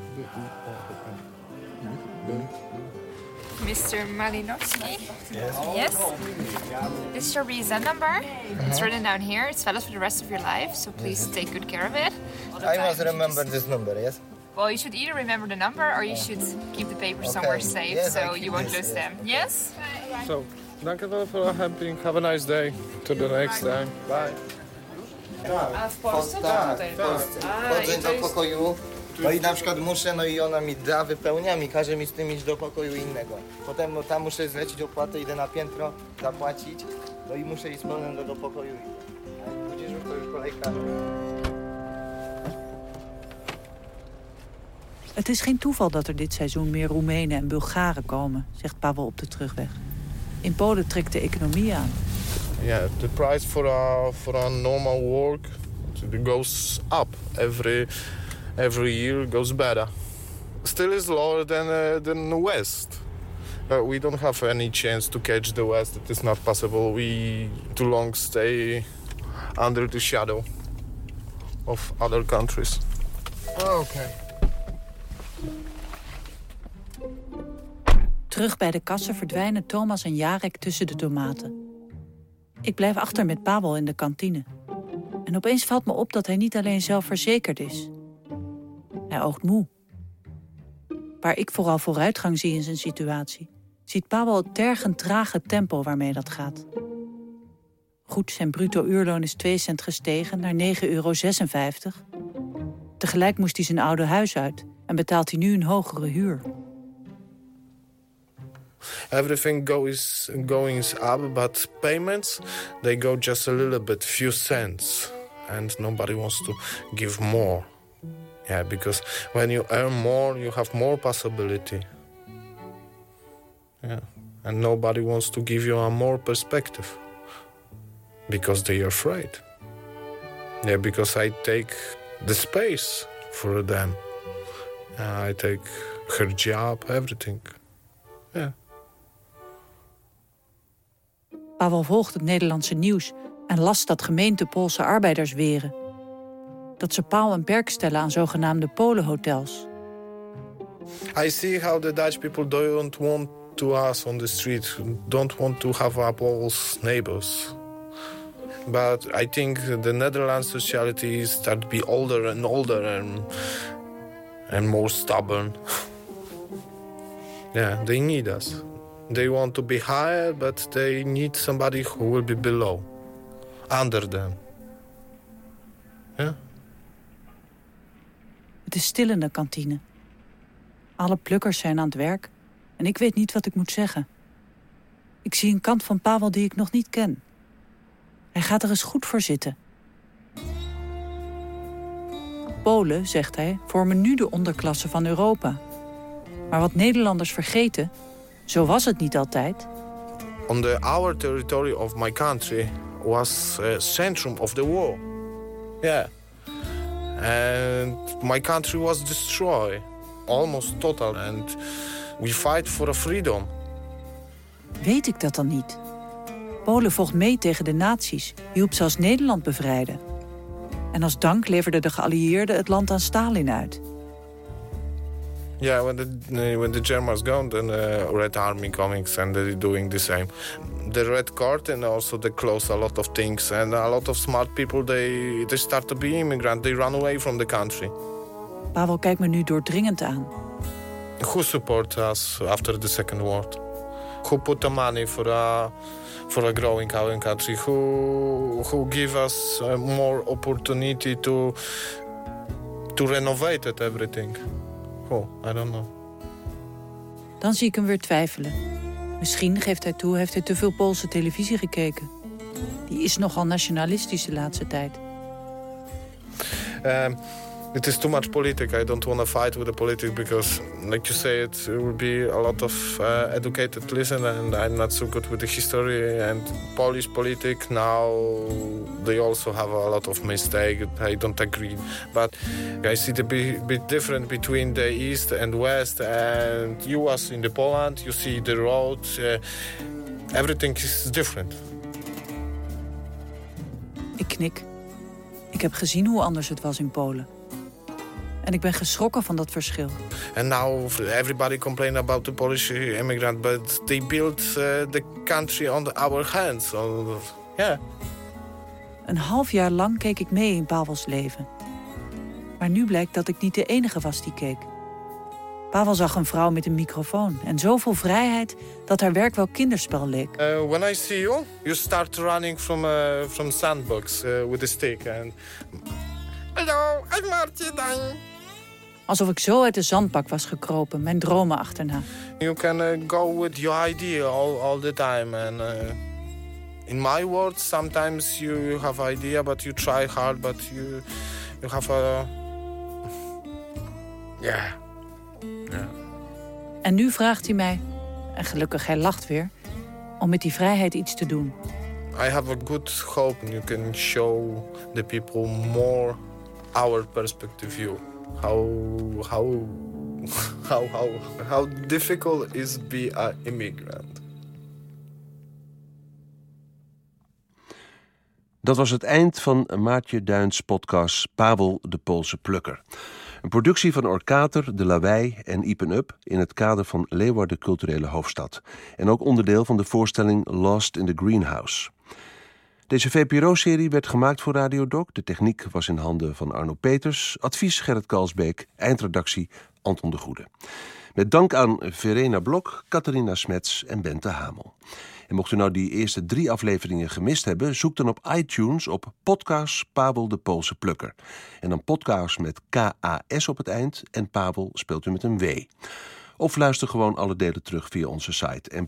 Mr. Malinowski? Yes. This is your visa number. It's written down here. It's valid for the rest of your life, so please take good care of it.
I must remember this number, yes?
Well, you should either remember the number or you should keep the papers somewhere safe,
yes,
so you won't lose them. Yes?
So, dank u wel voor helping. Have a nice day. To the next time. Bye.
A w Polsce? Tak, wchodzę do pokoju. No i na przykład muszę, no i ona mi da, wypełnia mi, każe mi z tym iść do pokoju innego. Potem tam muszę zlecić opłatę, idę na piętro, zapłacić, no i muszę iść z pełnym do pokoju. Widzisz, już to już kolejka.
Het is geen toeval dat er dit seizoen meer Roemenen en Bulgaren komen, zegt Pavel op de terugweg. In Polen trekt de economie aan.
Yeah, the price for a normal work goes up every year goes better. Still is lower than the West. We don't have any chance to catch the West. It is not possible. We too long stay under the shadow of other countries. Okay.
Terug bij de kassen verdwijnen Thomas en Jarek tussen de tomaten. Ik blijf achter met Pavel in de kantine. En opeens valt me op dat hij niet alleen zelfverzekerd is. Hij oogt moe. Waar ik vooral vooruitgang zie in zijn situatie, ziet Pavel het tergend trage tempo waarmee dat gaat. Goed, zijn bruto uurloon is 2 cent gestegen naar €9,56. Tegelijk moest hij zijn oude huis uit en betaalt hij nu een hogere huur.
Everything going up, but payments, they go just a little bit, few cents. And nobody wants to give more. Yeah, because when you earn more, you have more possibility. Yeah, and nobody wants to give you a more perspective. Because they are afraid. Yeah, because I take the space for them. I take her job, everything. Yeah.
Pavel volgt het Nederlandse nieuws en las dat gemeenten Poolse arbeiders weren. Dat ze paal en perk stellen aan zogenaamde Polenhotels.
I see how the Dutch people don't want to us on the street, don't want to have our Poles neighbors. But I think the Netherlands society start to be older and more stubborn. Yeah, they need us. They want to be higher, but they need somebody who will be below, under them. Yeah?
Het is stil in de kantine. Alle plukkers zijn aan het werk en ik weet niet wat ik moet zeggen. Ik zie een kant van Pavel die ik nog niet ken. Hij gaat er eens goed voor zitten. Polen, zegt hij, vormen nu de onderklasse van Europa. Maar wat Nederlanders vergeten, zo was het niet altijd.
On our territory of my country was a centrum of the war. Yeah. And my country was destroyed, almost total. And we fight for a freedom.
Weet ik dat dan niet? Polen vocht mee tegen de nazi's, hielp zelfs Nederland bevrijden. En als dank leverden de geallieerden het land aan Stalin uit.
Yeah, when the Germans gone, then Red Army coming and they're doing the same. The Red Card and also they close a lot of things. And a lot of smart people, they start to be immigrant. They run away from the country.
Pavel kijkt me nu doordringend aan.
Who support us after the Second World? Who put the money for a growing our country? Who give us more opportunity to renovate it, everything? Oh, I don't know.
Dan zie ik hem weer twijfelen. Misschien, geeft hij toe, heeft hij te veel Poolse televisie gekeken. Die is nogal nationalistisch de laatste tijd.
It is too much politics. I don't want to fight with the politics because, like you say, it will be a lot of educated listener, and I'm not so good with the history and Polish politics. Now they also have a lot of mistakes. I don't agree, but I see the big difference between the East and West. And you was in the Poland, you see the roads. Everything is different.
Ik knik. Ik heb gezien hoe anders het was in Polen. En ik ben geschrokken van dat verschil.
And now everybody complain about the Polish immigrant, but they built the country on our hands. So, yeah.
Een half jaar lang keek ik mee in Pavels leven. Maar nu blijkt dat ik niet de enige was die keek. Pavel zag een vrouw met een microfoon en zoveel vrijheid dat haar werk wel kinderspel leek.
When I see you, you start running from sandbox with a stick and. Hallo, I'm Martin.
Alsof ik zo uit de zandbak was gekropen, mijn dromen achterna.
You can go with your idea all the time. And in my words, sometimes you have idea, but you try hard, but you have a... Yeah.
En nu vraagt hij mij, en gelukkig hij lacht weer, om met die vrijheid iets te doen.
I have a good hope you can show the people more our perspective view. How difficult is be an immigrant?
Dat was het eind van Maartje Duins podcast Pavel de Poolse Plukker. Een productie van Orkater, De Lawaai en Ipen Up in het kader van Leeuwarden Culturele Hoofdstad. En ook onderdeel van de voorstelling Lost in the Greenhouse. Deze VPRO-serie werd gemaakt voor Radio Doc. De techniek was in handen van Arno Peters. Advies Gerrit Kalsbeek. Eindredactie Anton de Goede. Met dank aan Verena Blok, Catharina Smets en Bente Hamel. En mocht u nou die eerste 3 afleveringen gemist hebben, zoek dan op iTunes op podcast Pavel de Poolse Plukker. En dan podcast met K-A-S op het eind en Pavel speelt u met een W. Of luister gewoon alle delen terug via onze site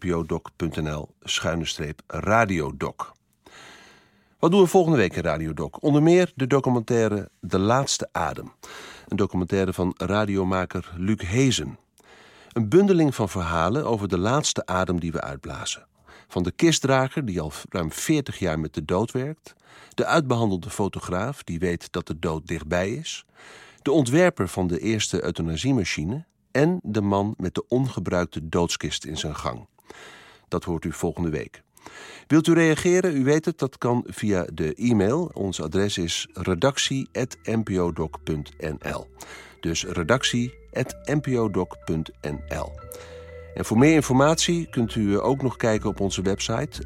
npodoc.nl/radiodoc. Wat doen we volgende week in Radio Doc? Onder meer de documentaire De Laatste Adem. Een documentaire van radiomaker Luc Hezen. Een bundeling van verhalen over de laatste adem die we uitblazen. Van de kistdrager die al ruim 40 jaar met de dood werkt. De uitbehandelde fotograaf die weet dat de dood dichtbij is. De ontwerper van de eerste euthanasiemachine. En de man met de ongebruikte doodskist in zijn gang. Dat hoort u volgende week. Wilt u reageren? U weet het, dat kan via de e-mail. Ons adres is redactie@npodoc.nl. Dus redactie@npodoc.nl. En voor meer informatie kunt u ook nog kijken op onze website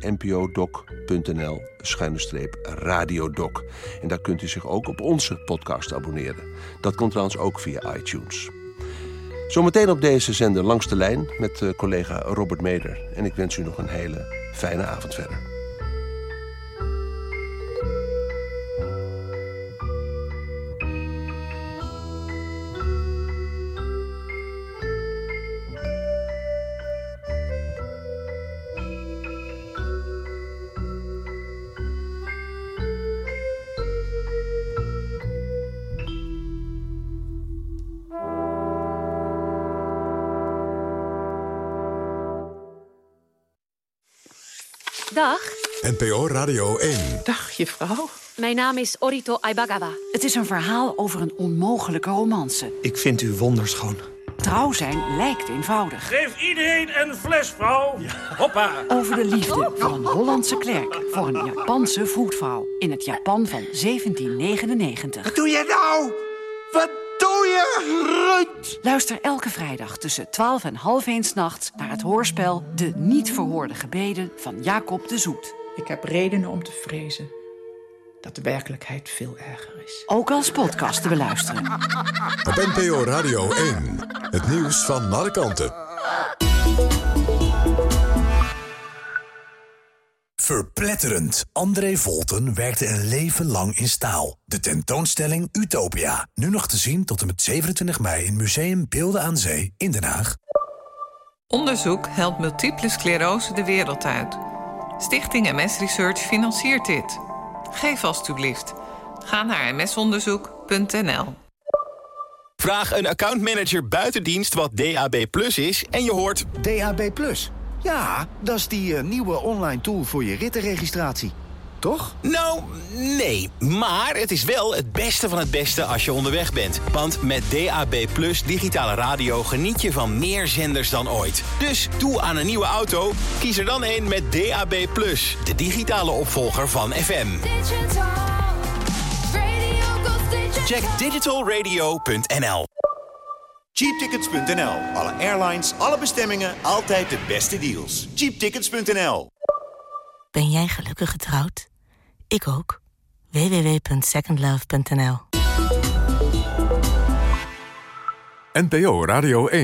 npodoc.nl/radiodoc. En daar kunt u zich ook op onze podcast abonneren. Dat kan trouwens ook via iTunes. Zometeen op deze zender Langs de Lijn met collega Robert Meder. En ik wens u nog een hele fijne avond verder.
Dag.
NPO Radio 1.
Dag, juffrouw. Mijn naam is Orito Aibagawa. Het is een verhaal over een onmogelijke romance.
Ik vind u wonderschoon.
Trouw zijn lijkt eenvoudig.
Geef iedereen een fles, vrouw. Ja. Hoppa.
Over de liefde van een Hollandse klerk voor een Japanse voetvrouw in het Japan van 1799.
Wat doe je nou? Wat doe je, Ruud?
Luister elke vrijdag tussen 12 en 12:30 'nachts naar het hoorspel De Niet Verhoorde Gebeden van Jacob de Zoet.
Ik heb redenen om te vrezen dat de werkelijkheid veel erger is.
Ook als podcast te beluisteren.
Op NPO Radio 1. Het nieuws van alle kanten.
Verpletterend. André Volten werkte een leven lang in staal. De tentoonstelling Utopia. Nu nog te zien tot en met 27 mei in Museum Beelden aan Zee in Den Haag.
Onderzoek helpt multiple sclerose de wereld uit. Stichting MS Research financiert dit. Geef alstublieft. Ga naar msonderzoek.nl.
Vraag een accountmanager buitendienst wat DAB Plus is en je hoort...
DAB Plus? Ja, dat is die nieuwe online tool voor je rittenregistratie. Toch?
Nou, nee. Maar het is wel het beste van het beste als je onderweg bent. Want met DAB Plus digitale radio geniet je van meer zenders dan ooit. Dus toe aan een nieuwe auto. Kies er dan een met DAB Plus. De digitale opvolger van FM. Check digitalradio.nl.
Cheaptickets.nl. Alle airlines, alle bestemmingen, altijd de beste deals. Cheaptickets.nl.
Ben jij gelukkig getrouwd? Ik ook. www.secondlove.nl.
NPO Radio 1.